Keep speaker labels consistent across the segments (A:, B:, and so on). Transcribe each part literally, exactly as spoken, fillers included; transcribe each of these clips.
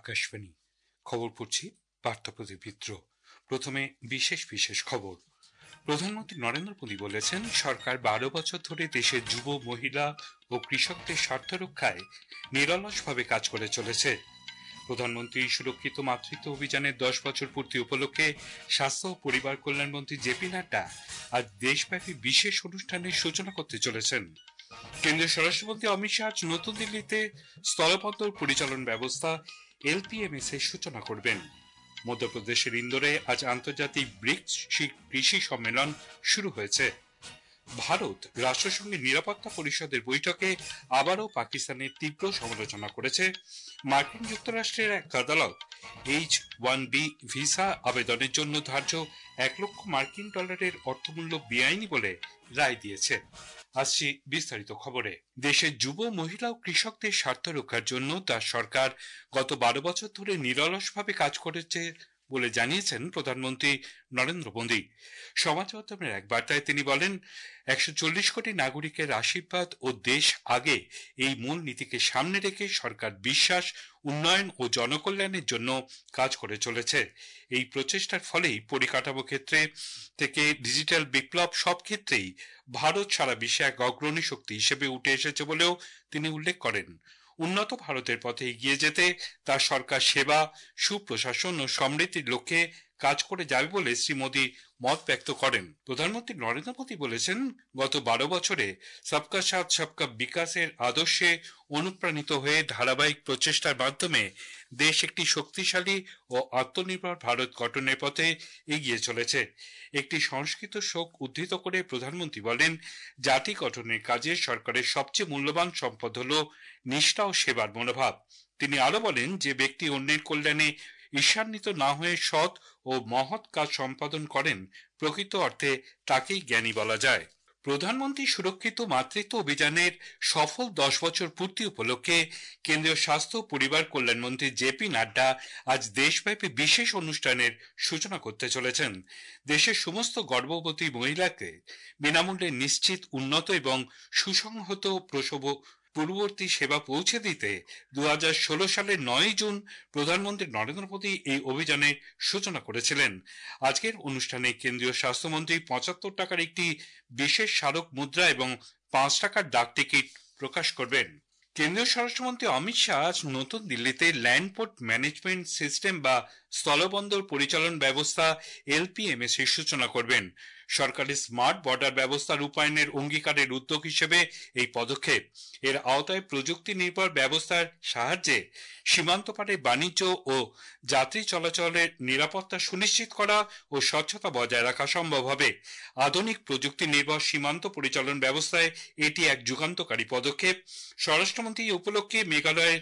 A: আকাশবাণী খবর পড়ছি বার্তাপ্রদীপ মিত্র। প্রথমে বিশেষ বিশেষ খবর। প্রধানমন্ত্রী নরেন্দ্র মোদী বলেছেন, সরকার বারো বছর ধরে দেশের যুব, মহিলা ও কৃষকদের স্বার্থ রক্ষায় নিরলসভাবে কাজ করে চলেছে। প্রধানমন্ত্রী সুরক্ষিত মাতৃত্ব অভিযানের দশ বছর পূর্তি উপলক্ষে স্বাস্থ্য ও পরিবার কল্যাণ মন্ত্রী জেপি নাড্ডা আজ দেশব্যাপী বিশেষ অনুষ্ঠানের সূচনা করতে চলেছেন। কেন্দ্রীয় স্বরাষ্ট্রমন্ত্রী অমিত শাহ আজ নতুন দিল্লিতে স্থলবন্দর পরিচালন ব্যবস্থা এলপিএমএস এর সূচনা করবেন। মধ্যপ্রদেশের ইন্দোরে আজ আন্তর্জাতিক ব্রিক্স কৃষি সম্মেলন শুরু হয়েছে। ভারত রাষ্ট্রসংঘের নিরাপত্তা পরিষদের বৈঠকে আবারও পাকিস্তানের তীব্র সমালোচনা করেছে। মার্কিন যুক্তরাষ্ট্রের এক আদালত এইচ ওয়ান বি ভিসা আবেদনের জন্য ধার্য এক লক্ষ মার্কিন ডলারের অর্থমূল্য বেআইনি বলে রায় দিয়েছে। আসছি বিস্তারিত খবরে। দেশের যুব, মহিলা ও কৃষকদের স্বার্থ রক্ষার জন্য তার সরকার গত বারো বছর ধরে নিরলসভাবে কাজ করেছে বলে জানিয়েছেন প্রধানমন্ত্রী নরেন্দ্র মোদী। সমাজ মাধ্যমের এক বার্তায় তিনি বলেন, একশো চল্লিশ কোটি নাগরিকের আশীর্বাদ ও দেশ আগে এই মূল নীতিকে সামনে রেখে সরকার বিশ্বাস, উন্নয়ন ও জনকল্যাণের জন্য কাজ করে চলেছে। এই প্রচেষ্টার ফলেই পরিকাঠামো ক্ষেত্রে থেকে ডিজিটাল বিপ্লব সব ক্ষেত্রেই ভারত সারা বিশ্বে এক অগ্রণী শক্তি হিসেবে উঠে এসেছে বলেও তিনি উল্লেখ করেন। উন্নত ভারতের পথে এগিয়ে যেতে তার সরকার সেবা, সুপ্রশাসন ও সমৃদ্ধির লক্ষ্যে কাজ করে যাবে বলে শ্রী মোদী মত ব্যক্ত করেন। প্রধানমন্ত্রী নরেন্দ্র মোদী বলেছেন, গত বারো বছরে সবকা সাথ সবকা বিকাশের আদর্শে অনুপ্রাণিত হয়ে ধারাবাহিক প্রচেষ্টার মাধ্যমে দেশ একটি শক্তিশালী ও আত্মনির্ভর ভারত গঠনের পথে এগিয়ে চলেছে। একটি সংস্কৃত শোক উদ্ধৃত করে প্রধানমন্ত্রী বলেন, জাতি গঠনের কাজে সরকারের সবচেয়ে মূল্যবান সম্পদ হল নিষ্ঠা ও সেবার মনোভাব। তিনি আরো বলেন, যে ব্যক্তি অন্যের কল্যাণে ঈর্ষান্বিত না হয়ে সৎ ও মহৎ কাজ সম্পাদন করেন, প্রকৃত অর্থে তাকেই জ্ঞানী বলা যায়। প্রধানমন্ত্রী সুরক্ষিত মাতৃত্ব অভিযানের সফল দশ বছর পূর্তি উপলক্ষে কেন্দ্রীয় স্বাস্থ্য ও পরিবার কল্যাণ মন্ত্রী জেপি নাড্ডা আজ দেশব্যাপী বিশেষ অনুষ্ঠানের সূচনা করতে চলেছেন। দেশের সমস্ত গর্ভবতী মহিলাকে বিনামূল্যে নিশ্চিত, উন্নত এবং সুসংহত প্রসব পূর্ববর্তী সেবা পৌঁছে দিতে দু হাজার ষোলো সালের নয় জুন প্রধানমন্ত্রী নরেন্দ্র মোদী এই অভিযানের সূচনা করেছিলেন। আজকের অনুষ্ঠানে কেন্দ্রীয় স্বাস্থ্যমন্ত্রী পঁচাত্তর টাকার একটি বিশেষ স্মারক মুদ্রা এবং পাঁচ টাকার ডাক টিকিট প্রকাশ করবেন। কেন্দ্রীয় স্বরাষ্ট্রমন্ত্রী অমিত শাহ আজ নতুন দিল্লিতে ল্যান্ড পোর্ট ম্যানেজমেন্ট সিস্টেম বা স্থলবন্দর পরিচালন ব্যবস্থা এলপিএমএস এর সূচনা করবেন। সরকারের স্মার্ট বর্ডার ব্যবস্থা রূপায়ণের অঙ্গীকারের উদ্যোগ হিসেবে এই পদক্ষেপ। এর আওতায় প্রযুক্তি নির্ভর ব্যবস্থার সাহায্যে সীমান্ত পারে বাণিজ্য ও যাত্রী চলাচলের নিরাপত্তা সুনিশ্চিত করা ও স্বচ্ছতা বজায় রাখা সম্ভব হবে। আধুনিক প্রযুক্তি নির্ভর সীমান্ত পরিচালন ব্যবস্থায় এটি এক যুগান্তকারী পদক্ষেপ। স্বরাষ্ট্রমন্ত্রী এই উপলক্ষে মেঘালয়ের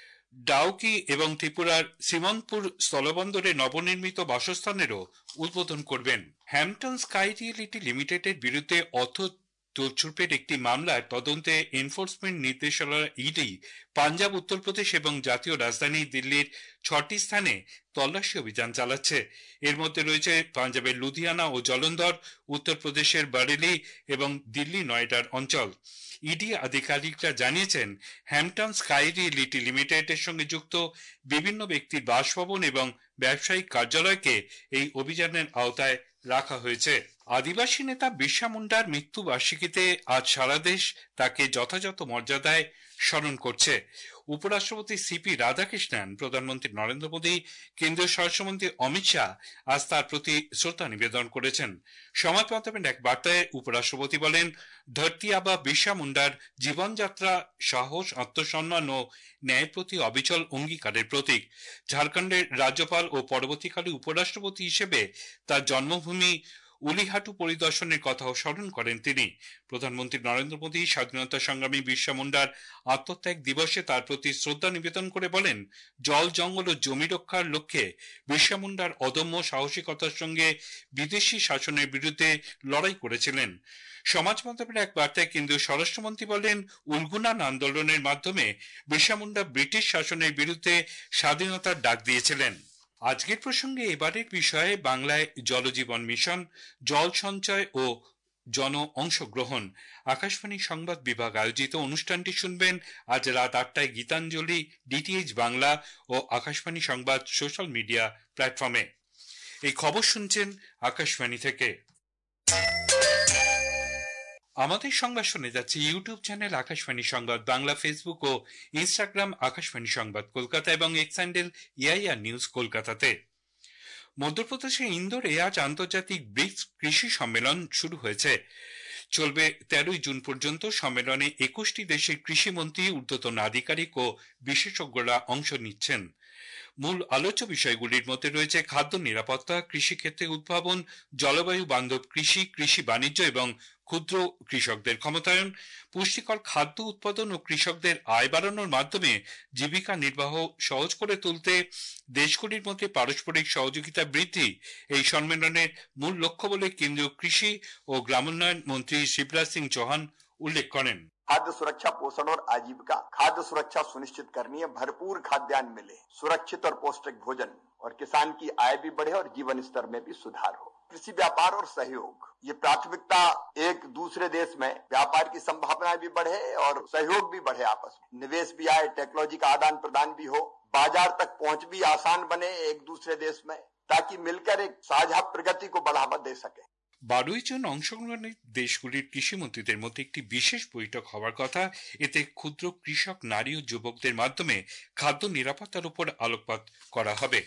A: ডাউকি এবং ত্রিপুরার শ্রীমন্তপুর স্থলবন্দরে নবনির্মিত বাসস্থানেরও উদ্বোধন করবেন। হ্যাম্পটন স্কাই রিয়েলিটি লিমিটেডের বিরুদ্ধে অর্থ তছরূপের একটি মামলার তদন্তে এনফোর্সমেন্ট নির্দেশালয় ইডি পাঞ্জাব, উত্তরপ্রদেশ এবং জাতীয় রাজধানী দিল্লির ছটি স্থানে তল্লাশি অভিযান চালাচ্ছে। এর মধ্যে রয়েছে পাঞ্জাবের লুধিয়ানা ও জলন্ধর, উত্তরপ্রদেশের বারেলি এবং দিল্লি নয়ডার অঞ্চল। ইডি আধিকারিকরা জানিয়েছেন, হ্যাম্পটন স্কাই রিয়েলিটি লিমিটেডের সঙ্গে যুক্ত বিভিন্ন ব্যক্তির বাসভবন এবং ব্যবসায়িক কার্যালয়কে এই অভিযানের আওতায় রাখা হয়েছে। আদিবাসী নেতা বিরসা মুন্ডার মৃত্যু বার্ষিকীতে আজ সারা দেশ তাকে যথাযথ মর্যাদায় স্মরণ করছে। উপরাষ্ট্রপতি সিপি রাধাকৃষ্ণন, প্রধানমন্ত্রী নরেন্দ্র মোদী, কেন্দ্রীয় স্বরাষ্ট্রমন্ত্রী অমিত শাহ আজ তার প্রতি শ্রদ্ধা নিবেদন করেছেন। সমাজ মাধ্যমের এক বার্তায় উপরাষ্ট্রপতি বলেন, ধরতি আবা বিরসা মুন্ডার জীবনযাত্রা সাহস, আত্মসম্মান ও ন্যায়ের প্রতি অবিচল অঙ্গীকারের প্রতীক। ঝাড়খণ্ডের রাজ্যপাল ও পরবর্তীকালে উপরাষ্ট্রপতি হিসেবে তার জন্মভূমি উলিহাটু পরিদর্শনের কথাও স্মরণ করেন তিনি। প্রধানমন্ত্রী নরেন্দ্র মোদী স্বাধীনতা সংগ্রামী বিরসা মুন্ডার আত্মত্যাগ দিবসে তার প্রতি শ্রদ্ধা নিবেদন করে বলেন, জল, জঙ্গল ও জমি রক্ষার লক্ষ্যে বিরসা মুন্ডার অদম্য সাহসিকতার সঙ্গে বিদেশি শাসনের বিরুদ্ধে লড়াই করেছিলেন। সমাজ মাধ্যমের এক বার্তায় কেন্দ্রীয় স্বরাষ্ট্রমন্ত্রী বলেন, উলগুনান আন্দোলনের মাধ্যমে বিরসা মুন্ডা ব্রিটিশ শাসনের বিরুদ্ধে স্বাধীনতার ডাক দিয়েছিলেন। আজকের প্রসঙ্গে এবারের বিষয়ে বাংলায় জলজীবন মিশন, জল সঞ্চয় ও জন অংশগ্রহণ। আকাশবাণী সংবাদ বিভাগ আয়োজিত অনুষ্ঠানটি শুনবেন আজ রাত আটটায় গীতাঞ্জলি ডিটিএইচ বাংলা ও আকাশবাণী সংবাদ সোশ্যাল মিডিয়া প্ল্যাটফর্মে। এই খবর শুনছেন আকাশবাণী থেকে। আমাদের সংবাদ শুনে যাচ্ছে ইউটিউব চ্যানেল আকাশবাণী সংবাদ বাংলা, ফেসবুক ও ইনস্টাগ্রাম আকাশবাণী সংবাদ কলকাতা এবং এক্স হ্যান্ডেল এআইআর নিউজ কলকাতাতে। মধ্যপ্রদেশের ইন্দোরে আজ আন্তর্জাতিক ব্রিক্স কৃষি সম্মেলন শুরু হয়েছে। চলবে তেরোই জুন পর্যন্ত। সম্মেলনে একুশটি দেশের কৃষিমন্ত্রী, ঊর্ধ্বতন আধিকারিক ও বিশেষজ্ঞরা অংশ নিচ্ছেন। মূল আলোচ্য বিষয়গুলির মধ্যে রয়েছে খাদ্য নিরাপত্তা, কৃষিক্ষেত্রে উদ্ভাবন, জলবায়ু বান্ধব কৃষি, কৃষি বাণিজ্য এবং ক্ষুদ্র কৃষকদের ক্ষমতায়ন, পুষ্টিকর খাদ্য উৎপাদন ও কৃষকদের আয় বাড়ানোর মাধ্যমে জীবিকা নির্বাহ সহজ করে তুলতে দেশগুলির মধ্যে পারস্পরিক সহযোগিতা বৃদ্ধি এই সম্মেলনের মূল লক্ষ্য বলে কেন্দ্রীয় কৃষি ও গ্রামোন্নয়ন মন্ত্রী শিবরাজ সিং চৌহান উল্লেখ করেন।
B: खाद्य सुरक्षा, पोषण और आजीविका। खाद्य सुरक्षा सुनिश्चित करनी है, भरपूर खाद्यान्न मिले, सुरक्षित और पौष्टिक भोजन, और किसान की आय भी बढ़े और जीवन स्तर में भी सुधार हो। कृषि व्यापार और सहयोग, ये प्राथमिकता। एक दूसरे देश में व्यापार की संभावनाएं भी बढ़े और सहयोग भी बढ़े, आपस में निवेश भी आए, टेक्नोलॉजी का आदान प्रदान भी हो, बाजार तक पहुंच भी आसान बने एक दूसरे देश में, ताकि मिलकर एक साझा प्रगति को बढ़ावा दे सके।
A: বারোই জুন অংশগ্রহণের দেশগুলির কৃষিমন্ত্রীদের মধ্যে একটি বিশেষ বৈঠক হওয়ার কথা। এতে ক্ষুদ্র কৃষক, নারী ও যুবকদের মাধ্যমে খাদ্য নিরাপত্তার উপর আলোকপাত করা হবে।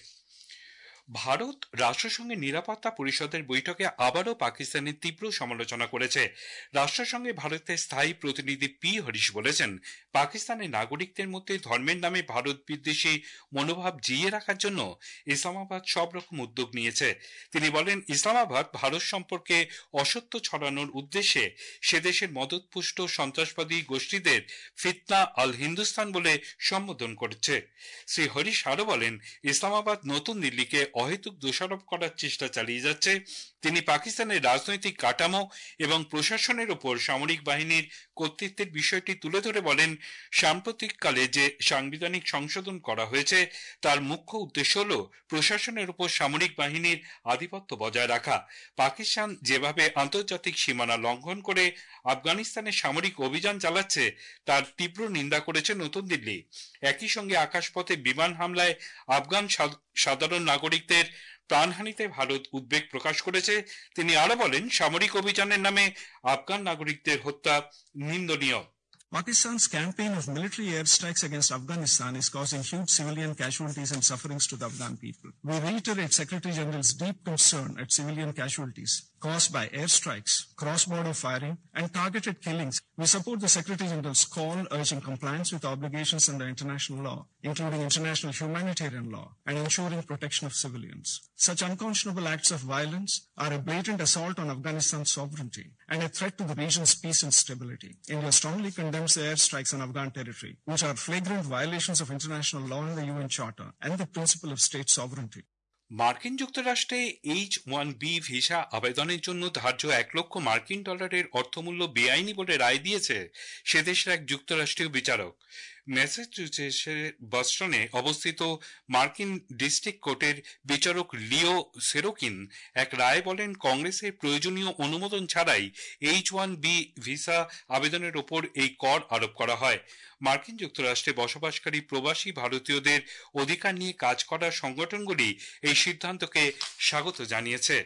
A: ভারত রাষ্ট্রসংঘের নিরাপত্তা পরিষদের বৈঠকে আবারও পাকিস্তানের তীব্র সমালোচনা করেছে। রাষ্ট্রসংঘে ভারতের স্থায়ী প্রতিনিধি পি হরিশ বলেছেন, পাকিস্তানের নাগরিকদের মধ্যে ধর্মের নামে ভারত বিদ্বেষী মনোভাব জিইয়ে রাখার জন্য ইসলামাবাদ সব রকম উদ্যোগ নিয়েছে। তিনি বলেন, ইসলামাবাদ ভারত সম্পর্কে অসত্য ছড়ানোর উদ্দেশ্যে সে দেশের মদতপুষ্ট সন্ত্রাসবাদী গোষ্ঠীদের ফিতনা আল হিন্দুস্তান বলে সম্বোধন করেছে। শ্রী হরিশ আরো বলেন, ইসলামাবাদ নতুন দিল্লিকে অহেতুক দোষারোপ করার চেষ্টা চালিয়ে যাচ্ছে। তিনি পাকিস্তানের রাজনৈতিক কাঠামো এবং প্রশাসনের উপর সামরিক বাহিনীর কর্তৃত্বের বিষয়টি তুলে ধরে বলেন, সাম্প্রতিককালে যে সাংবিধানিক সংশোধন করা হয়েছে তার মুখ্য উদ্দেশ্য হল প্রশাসনের উপর সামরিক বাহিনীর আধিপত্য বজায় রাখা। পাকিস্তান যেভাবে আন্তর্জাতিক সীমানা লঙ্ঘন করে আফগানিস্তানে সামরিক অভিযান চালাচ্ছে তার তীব্র নিন্দা করেছে নতুন দিল্লি। একই সঙ্গে আকাশপথে বিমান হামলায় আফগান সাধারণ নাগরিকদের প্রাণহানিতে ভারত উদ্বেগ প্রকাশ করেছে। তিনি আরো বলেন, সামরিক অভিযানের নামে আফগান নাগরিকদের হত্যা নিন্দনীয়।
C: Pakistan's campaign of military airstrikes against Afghanistan is causing huge civilian casualties and sufferings to the Afghan people. We reiterate Secretary General's deep concern at civilian casualties caused by airstrikes, cross-border firing, and targeted killings. We support the Secretary General's call urging compliance with obligations under international law, including international humanitarian law, and ensuring protection of civilians. Such unconscionable acts of violence are a blatant assault on Afghanistan's sovereignty and a threat to the region's peace and stability. India strongly condemns the airstrikes on Afghan territory, which are flagrant violations of international law and the U N Charter and the principle of state sovereignty.
A: মার্কিন যুক্তরাষ্ট্রে H one B visa আবেদনের জন্য ধার্য এক লক্ষ মার্কিন ডলারের অর্থমূল্য বেআইনি বলে রায় দিয়েছে সে দেশের এক যুক্তরাষ্ট্রীয় বিচারক। ম্যাসাচুসেটসের বস্টনে অবস্থিত মার্কিন ডিস্ট্রিক্ট কোর্টের বিচারক লিও সেরোকিন এক রায় বলেন, কংগ্রেসের প্রয়োজনীয় অনুমোদন ছাড়াই এইচ ওয়ান বি ভিসা আবেদনের ওপর এই কর আরোপ করা হয়। মার্কিন যুক্তরাষ্ট্রে বসবাসকারী প্রবাসী ভারতীয়দের অধিকার নিয়ে কাজ করার সংগঠনগুলি এই সিদ্ধান্তকে স্বাগত জানিয়েছে।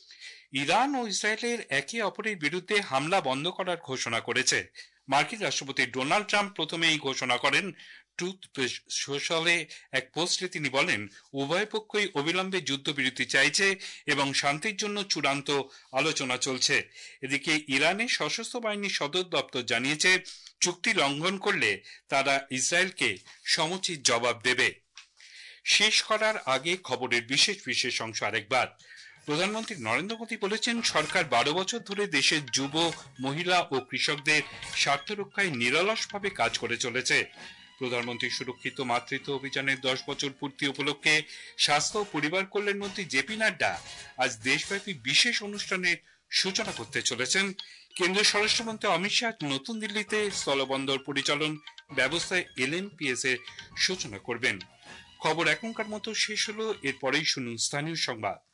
A: ইরান ও ইসরায়েলের একে অপরের বিরুদ্ধে হামলা বন্ধ করার ঘোষণা করেছে। মার্কিন রাষ্ট্রপতি ডোনাল্ড ট্রাম্প প্রথমে এই ঘোষণা করেন। ট্রুথ সোশ্যালে এক পোস্টে তিনি বলেন, উভয় পক্ষই অবিলম্বে যুদ্ধবিরতি চাইছে এবং শান্তির জন্য চূড়ান্ত আলোচনা চলছে। এদিকে ইরানের সশস্ত্র বাহিনীর সদর দপ্তর জানিয়েছে, চুক্তি লঙ্ঘন করলে তারা ইসরায়েলকে সমুচিত জবাব দেবে। শেষ করার আগে খবরের বিশেষ বিশেষ অংশ আরেকবার। প্রধানমন্ত্রী নরেন্দ্র মোদী বলেছেন, সরকার বারো বছর ধরে দেশের যুব, মহিলা ও কৃষকদের স্বার্থ রক্ষায় নিরলসভাবে কাজ করে চলেছে। প্রধানমন্ত্রী সুরক্ষিত মাতৃত্ব অভিযানের দশ বছর পূর্তি উপলক্ষে স্বাস্থ্য ও পরিবার কল্যাণ মন্ত্রী জেপি নাড্ডা আজ দেশব্যাপী বিশেষ অনুষ্ঠানের সূচনা করতে চলেছেন। কেন্দ্রীয় স্বরাষ্ট্রমন্ত্রী অমিত শাহ নতুন দিল্লিতে স্থলবন্দর পরিচালন ব্যবস্থায় এল এম পি এস এর সূচনা করবেন। খবর এখনকার মতো শেষ হলো। এরপরেই শুনুন স্থানীয় সংবাদ।